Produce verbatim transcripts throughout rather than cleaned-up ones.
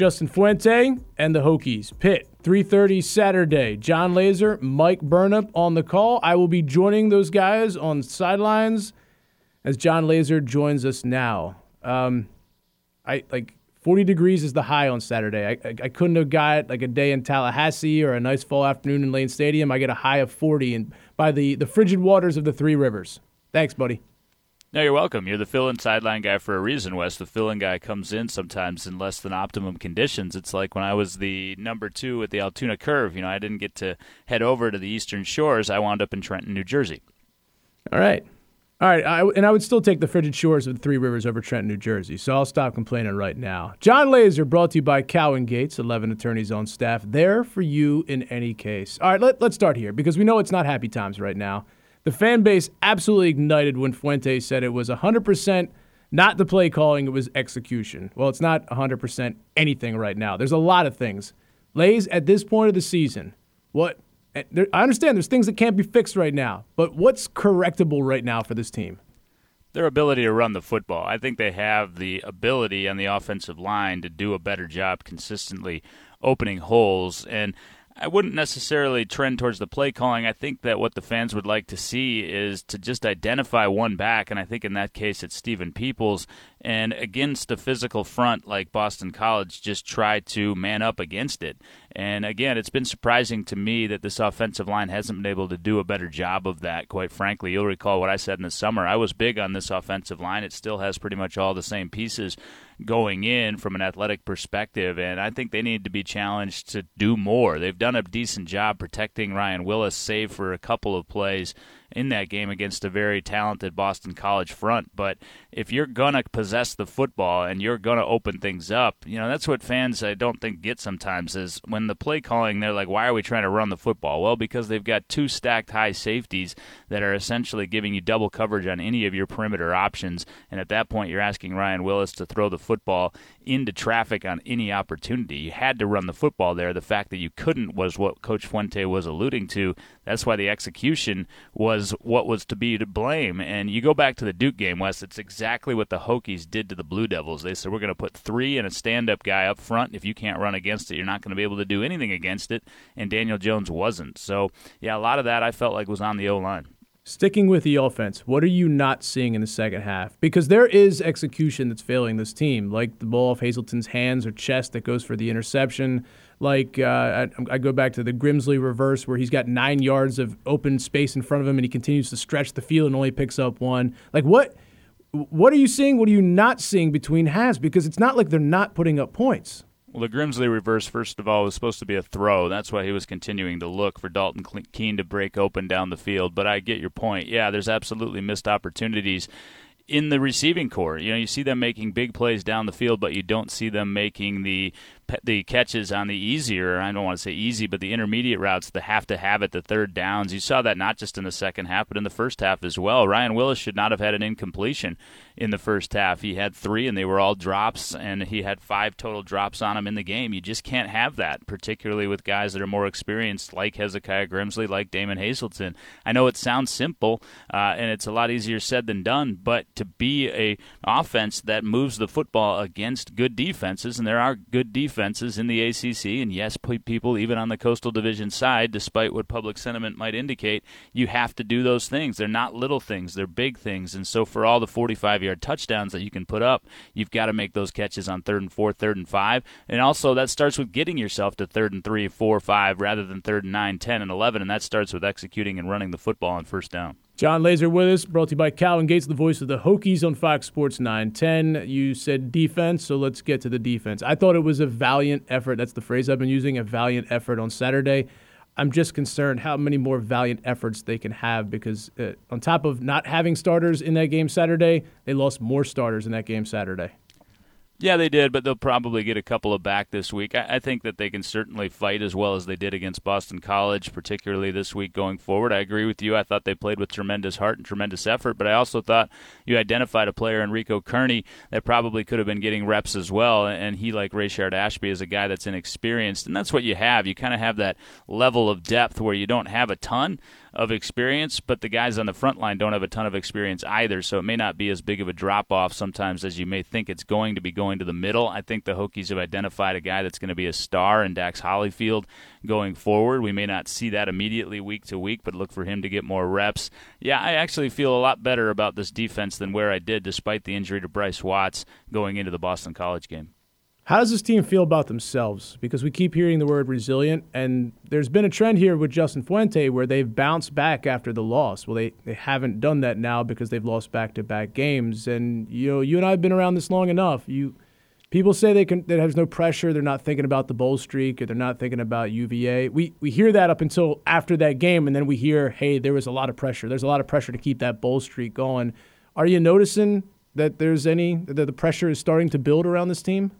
Justin Fuente and the Hokies. Pitt, three thirty Saturday. John Laser, Mike Burnup on the call. I will be joining those guys on sidelines as John Laser joins us now. Um, I like forty degrees is the high on Saturday. I, I I couldn't have got like a day in Tallahassee or a nice fall afternoon in Lane Stadium. I get a high of forty and by the, the frigid waters of the Three Rivers. Thanks, buddy. No, you're welcome. You're the fill-in sideline guy for a reason, Wes. The fill-in guy comes in sometimes in less than optimum conditions. It's like when I was the number two at the Altoona Curve. You know, I didn't get to head over to the Eastern Shores. I wound up in Trenton, New Jersey. All right. All right, I, and I would still take the frigid shores of the Three Rivers over Trenton, New Jersey, so I'll stop complaining right now. John Laser, brought to you by Cowan Gates, eleven attorneys on staff, there for you in any case. All right, let, let's start here, because we know it's not happy times right now. The fan base absolutely ignited when Fuente said it was one hundred percent not the play calling, it was execution. Well, it's not one hundred percent anything right now. There's a lot of things. Lays, at this point of the season, what – There, I understand there's things that can't be fixed right now, but what's correctable right now for this team? Their ability to run the football. I think they have the ability on the offensive line to do a better job consistently opening holes. And I wouldn't necessarily trend towards the play calling. I think that what the fans would like to see is to just identify one back, and I think in that case it's Stephen Peoples, and against a physical front like Boston College, just try to man up against it. And again, it's been surprising to me that this offensive line hasn't been able to do a better job of that, quite frankly. You'll recall what I said in the summer. I was big on this offensive line. It still has pretty much all the same pieces going in from an athletic perspective, and I think they need to be challenged to do more. They've done a decent job protecting Ryan Willis, save for a couple of plays in that game against a very talented Boston College front. But if you're going to possess the football and you're going to open things up, you know, that's what fans, I don't think, get sometimes is when the play calling, they're like, why are we trying to run the football? Well, because they've got two stacked high safeties that are essentially giving you double coverage on any of your perimeter options. And at that point, you're asking Ryan Willis to throw the football into traffic on any opportunity. You had to run the football there. The fact that you couldn't was what Coach Fuente was alluding to. That's why the execution was what was to be to blame. And you go back to the Duke game, Wes, it's exactly what the Hokies did to the Blue Devils. They said, we're going to put three and a stand-up guy up front. If you can't run against it, you're not going to be able to do anything against it. And Daniel Jones wasn't. So, yeah, a lot of that I felt like was on the O-line. Sticking with the offense, what are you not seeing in the second half? Because there is execution that's failing this team, like the ball off Hazelton's hands or chest that goes for the interception. Like uh, I, I go back to the Grimsley reverse where he's got nine yards of open space in front of him and he continues to stretch the field and only picks up one. Like what? What are you seeing? What are you not seeing between halves? Because it's not like they're not putting up points. Well, the Grimsley reverse, first of all, was supposed to be a throw. That's why he was continuing to look for Dalton Keene to break open down the field. But I get your point. Yeah, there's absolutely missed opportunities in the receiving core. You know, you see them making big plays down the field, but you don't see them making the the catches on the easier, I don't want to say easy, but the intermediate routes, the have to have it, the third downs. You saw that not just in the second half, but in the first half as well. Ryan Willis should not have had an incompletion in the first half. He had three, and they were all drops, and he had five total drops on him in the game. You just can't have that, particularly with guys that are more experienced, like Hezekiah Grimsley, like Damon Hazelton. I know it sounds simple, uh, and it's a lot easier said than done, but to be a offense that moves the football against good defenses, and there are good defenses in the A C C, and yes, people even on the Coastal Division side, despite what public sentiment might indicate, you have to do those things. They're not little things, they're big things, and so for all the forty-five-yard touchdowns that you can put up, you've got to make those catches on third and four, third and five, and also that starts with getting yourself to third and three, four, five, rather than third and nine, ten, and eleven, and that starts with executing and running the football on first down. John Laser with us, brought to you by Cowan Gates, the voice of the Hokies on Fox Sports nine ten. You said defense, so let's get to the defense. I thought it was a valiant effort. That's the phrase I've been using, a valiant effort on Saturday. I'm just concerned how many more valiant efforts they can have because uh, on top of not having starters in that game Saturday, they lost more starters in that game Saturday. Yeah, they did, but they'll probably get a couple of back this week. I, I think that they can certainly fight as well as they did against Boston College, particularly this week going forward. I agree with you. I thought they played with tremendous heart and tremendous effort, but I also thought you identified a player, Enrico Kearney, that probably could have been getting reps as well, and he, like Rayshard Ashby, is a guy that's inexperienced, and that's what you have. You kind of have that level of depth where you don't have a ton, of experience, but the guys on the front line don't have a ton of experience either, so it may not be as big of a drop-off sometimes as you may think it's going to be going to the middle. I think the Hokies have identified a guy that's going to be a star in Dax Hollifield going forward. We may not see that immediately week to week, but look for him to get more reps. Yeah, I actually feel a lot better about this defense than where I did despite the injury to Bryce Watts going into the Boston College game. How does this team feel about themselves? Because we keep hearing the word resilient, and there's been a trend here with Justin Fuente where they've bounced back after the loss. Well, they, they haven't done that now because they've lost back-to-back games. And, you know, you and I have been around this long enough. You People say they can. There's no pressure. They're not thinking about the bowl streak, or they're not thinking about U V A. We we hear that up until after that game, and then we hear, hey, there was a lot of pressure. There's a lot of pressure to keep that bowl streak going. Are you noticing that there's any that the pressure is starting to build around this team?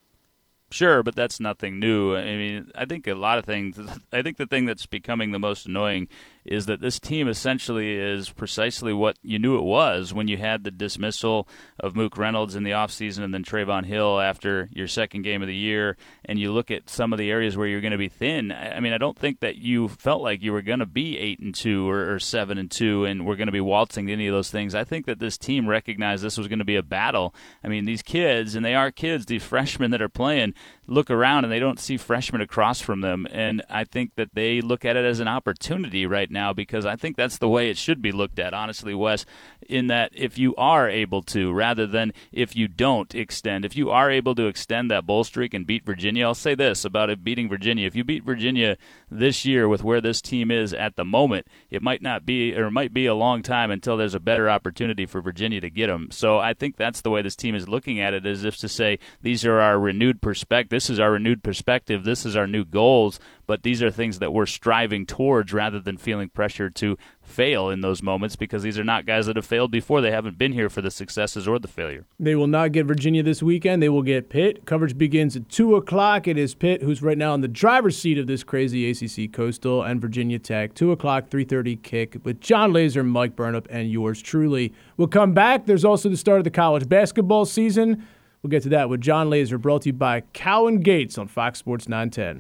Sure, but that's nothing new. I mean, I think a lot of things, I think the thing that's becoming the most annoying is that this team essentially is precisely what you knew it was when you had the dismissal of Mook Reynolds in the offseason and then Trayvon Hill after your second game of the year, and you look at some of the areas where you're going to be thin. I mean, I don't think that you felt like you were going to be eight and two or, or seven and two and we're going to be waltzing to any of those things. I think that this team recognized this was going to be a battle. I mean, these kids, and they are kids, these freshmen that are playing, look around and they don't see freshmen across from them, and I think that they look at it as an opportunity right now, because I think that's the way it should be looked at, honestly, Wes, in that if you are able to, rather than if you don't extend, if you are able to extend that bowl streak and beat Virginia, I'll say this about it beating Virginia. If you beat Virginia this year with where this team is at the moment, it might not be, or it might be a long time until there's a better opportunity for Virginia to get them. So I think that's the way this team is looking at it, as if to say, these are our renewed perspective. This is our renewed perspective. This is our new goals, but these are things that we're striving towards rather than feeling pressure to fail in those moments, because these are not guys that have failed before. They haven't been here for the successes or the failure. They will not get Virginia this weekend. They will get Pitt. Coverage begins at two o'clock. It is Pitt, who's right now in the driver's seat of this crazy A C C Coastal, and Virginia Tech. two o'clock, three thirty kick with John Laser, Mike Burnop, and yours truly. We'll come back. There's also the start of the college basketball season. We'll get to that with John Laser, brought to you by Cowan Gates on Fox Sports nine ten.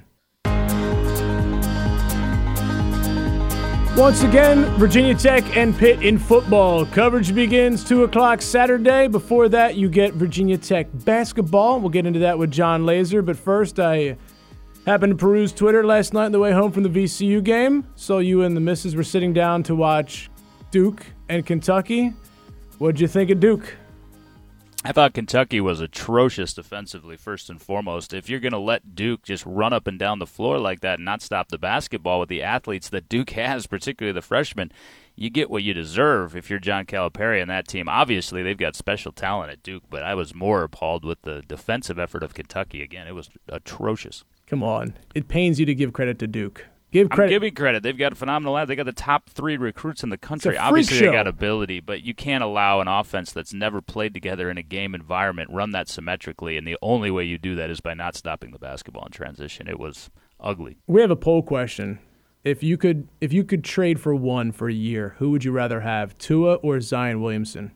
Once again, Virginia Tech and Pitt in football. Coverage begins two o'clock Saturday. Before that, you get Virginia Tech basketball. We'll get into that with John Laser. But first, I happened to peruse Twitter last night on the way home from the V C U game. Saw you and the missus were sitting down to watch Duke and Kentucky. What'd you think of Duke? I thought Kentucky was atrocious defensively, first and foremost. If you're going to let Duke just run up and down the floor like that and not stop the basketball with the athletes that Duke has, particularly the freshmen, you get what you deserve if you're John Calipari and that team. Obviously, they've got special talent at Duke, but I was more appalled with the defensive effort of Kentucky. Again, it was atrocious. Come on. It pains you to give credit to Duke. Give credit. I'm giving credit. They've got a phenomenal lad. They got the top three recruits in the country. Obviously, they got ability, but you can't allow an offense that's never played together in a game environment run that symmetrically, and the only way you do that is by not stopping the basketball in transition. It was ugly. We have a poll question. If you could, if you could trade for one for a year, who would you rather have, Tua or Zion Williamson?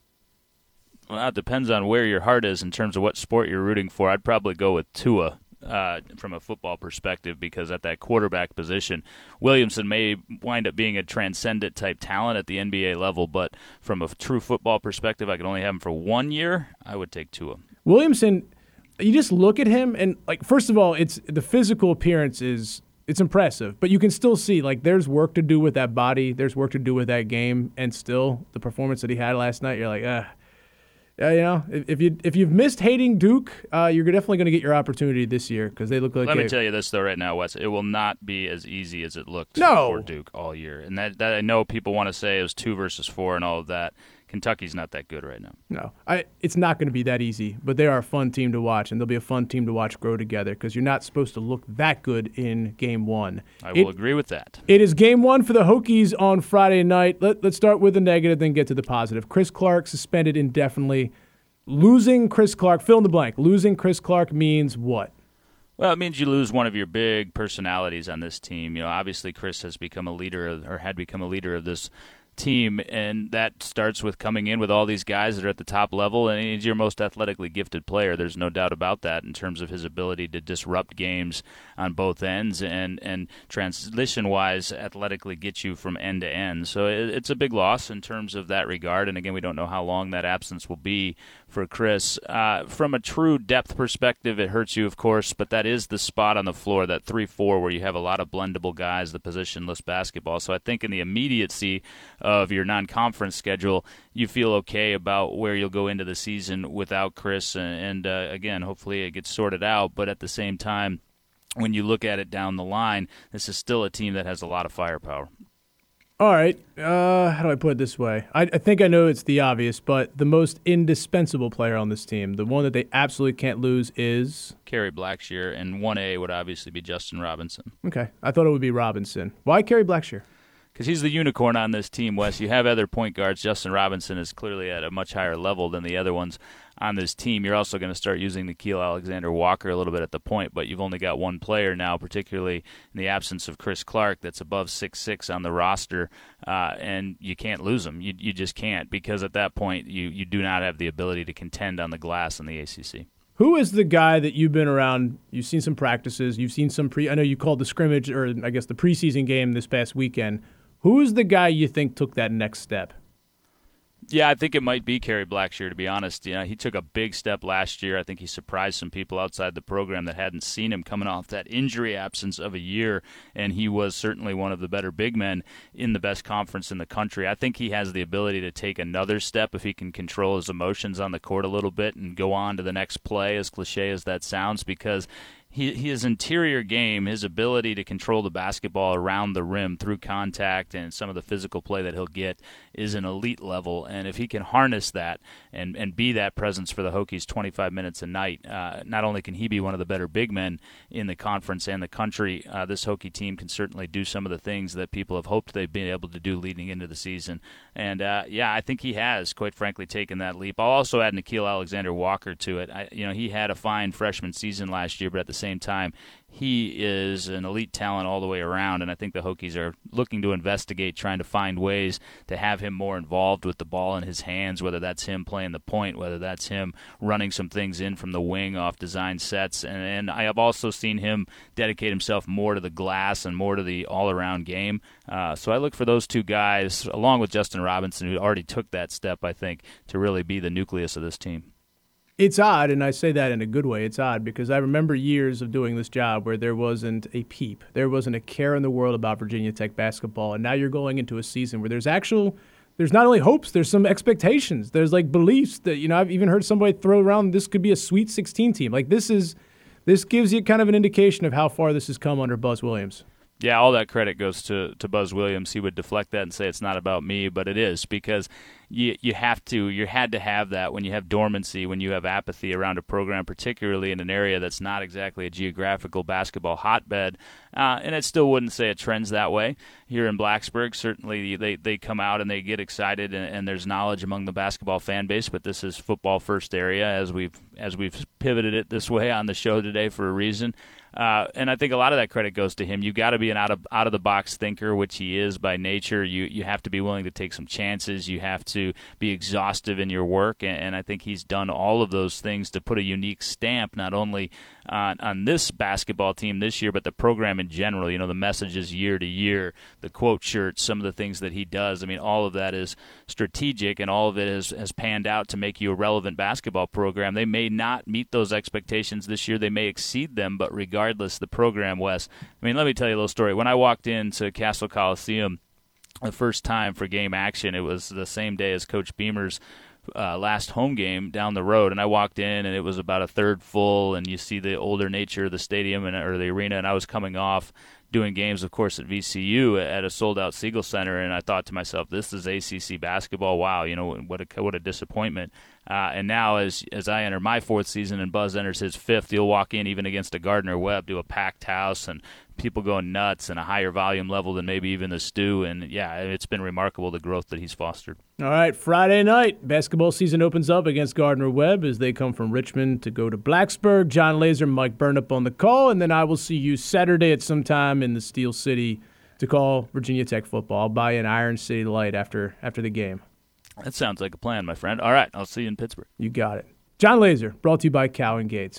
Well, it depends on where your heart is in terms of what sport you're rooting for. I'd probably go with Tua. Uh, from a football perspective, because at that quarterback position, Williamson may wind up being a transcendent type talent at the N B A level, but from a true football perspective, I could only have him for one year. I would take Tua. Williamson, you just look at him and, like, first of all, it's the physical appearance is it's impressive, but you can still see, like, there's work to do with that body, there's work to do with that game, and still the performance that he had last night, you're like, ah. Uh, you know, if you if you've missed hating Duke, uh, you're definitely going to get your opportunity this year because they look like. Let a, me tell you this though, right now, Wes, it will not be as easy as it looked no. for Duke all year, and that, that I know people want to say it was two versus four and all of that. Kentucky's not that good right now. No, I, it's not going to be that easy, but they are a fun team to watch, and they'll be a fun team to watch grow together because you're not supposed to look that good in game one. I will it, agree with that. It is game one for the Hokies on Friday night. Let, let's start with the negative, then get to the positive. Chris Clark suspended indefinitely. Losing Chris Clark, fill in the blank, losing Chris Clark means what? Well, it means you lose one of your big personalities on this team. You know, obviously Chris has become a leader of, or had become a leader of this team, and that starts with coming in with all these guys that are at the top level, and he's your most athletically gifted player. There's no doubt about that in terms of his ability to disrupt games on both ends and, and transition-wise athletically get you from end to end. So it, it's a big loss in terms of that regard, and again, we don't know how long that absence will be for Chris. Uh, from a true depth perspective, it hurts you, of course, but that is the spot on the floor, that three four, where you have a lot of blendable guys, the positionless basketball. So I think in the immediacy of your non-conference schedule, you feel okay about where you'll go into the season without Chris. And, and uh, again, hopefully it gets sorted out. But at the same time, when you look at it down the line, this is still a team that has a lot of firepower. All right. Uh, how do I put it this way? I, I think I know it's the obvious, but the most indispensable player on this team, the one that they absolutely can't lose, is Kerry Blackshear, and one A would obviously be Justin Robinson. Okay. I thought it would be Robinson. Why Kerry Blackshear? Because he's the unicorn on this team, Wes. You have other point guards. Justin Robinson is clearly at a much higher level than the other ones on this team. You're also going to start using Nickeil Alexander-Walker a little bit at the point, but you've only got one player now, particularly in the absence of Chris Clark, that's above six six on the roster, uh, and you can't lose him. You, you just can't, because at that point you, you do not have the ability to contend on the glass in the A C C. Who is the guy that you've been around? You've seen some practices. You've seen some pre – I know you called the scrimmage, or I guess the preseason game this past weekend. Who is the guy you think took that next step? Yeah, I think it might be Kerry Blackshear, to be honest. You know, he took a big step last year. I think he surprised some people outside the program that hadn't seen him coming off that injury absence of a year, and he was certainly one of the better big men in the best conference in the country. I think he has the ability to take another step if he can control his emotions on the court a little bit and go on to the next play, as cliche as that sounds, because He, his interior game, his ability to control the basketball around the rim through contact and some of the physical play that he'll get is an elite level. And if he can harness that and, and be that presence for the Hokies twenty-five minutes a night, uh, not only can he be one of the better big men in the conference and the country, uh, this Hokie team can certainly do some of the things that people have hoped they've been able to do leading into the season. And, uh, yeah, I think he has, quite frankly, taken that leap. I'll also add Nickeil Alexander-Walker to it. I, you know, he had a fine freshman season last year, but at the same time, he is an elite talent all the way around, and I think the Hokies are looking to investigate, trying to find ways to have him more involved with the ball in his hands, whether that's him playing the point, whether that's him running some things in from the wing off design sets. And, and I have also seen him dedicate himself more to the glass and more to the all-around game. Uh, so I look for those two guys, along with Justin Robinson, who already took that step, I think, to really be the nucleus of this team. It's odd, and I say that in a good way. It's odd because I remember years of doing this job where there wasn't a peep. There wasn't a care in the world about Virginia Tech basketball, and now you're going into a season where there's actual – there's not only hopes, there's some expectations. There's, like, beliefs that – you know, I've even heard somebody throw around this could be a Sweet sixteen team. Like, this is – this gives you kind of an indication of how far this has come under Buzz Williams. Yeah, all that credit goes to, to Buzz Williams. He would deflect that and say it's not about me, but it is, because you you have to, you had to have that when you have dormancy, when you have apathy around a program, particularly in an area that's not exactly a geographical basketball hotbed. Uh, and it still wouldn't say it trends that way. Here in Blacksburg, certainly they, they come out and they get excited, and, and there's knowledge among the basketball fan base, but this is football first area, as we've as we've pivoted it this way on the show today for a reason. Uh, and I think a lot of that credit goes to him. You've got to be an out of out of the box thinker, which he is by nature. You you have to be willing to take some chances. You have to be exhaustive in your work, and, and I think he's done all of those things to put a unique stamp not only on on this basketball team this year, but the program in general. You know, the messages year to year, the quote shirts, some of the things that he does. I mean, all of that is strategic, and all of it has has panned out to make you a relevant basketball program. They may not meet those expectations this year. They may exceed them, but regardless. Regardless, the program, Wes. I mean, let me tell you a little story. When I walked into Castle Coliseum the first time for game action, it was the same day as Coach Beamer's uh, last home game down the road, and I walked in, and it was about a third full, and you see the older nature of the stadium and or the arena, and I was coming off doing games, of course, at V C U at a sold-out Siegel Center, and I thought to myself, this is A C C basketball. Wow, you know, what a what a disappointment. Uh, and now as as I enter my fourth season and Buzz enters his fifth, you'll walk in even against a Gardner-Webb to a packed house and people going nuts and a higher volume level than maybe even the Stew. And, yeah, it's been remarkable, the growth that he's fostered. All right, Friday night, basketball season opens up against Gardner-Webb as they come from Richmond to go to Blacksburg. John Laser, Mike Burnap on the call, and then I will see you Saturday at some time in the Steel City to call Virginia Tech football. I'll buy an Iron City Light after after the game. That sounds like a plan, my friend. All right, I'll see you in Pittsburgh. You got it. John Laser, brought to you by Cow and Gates.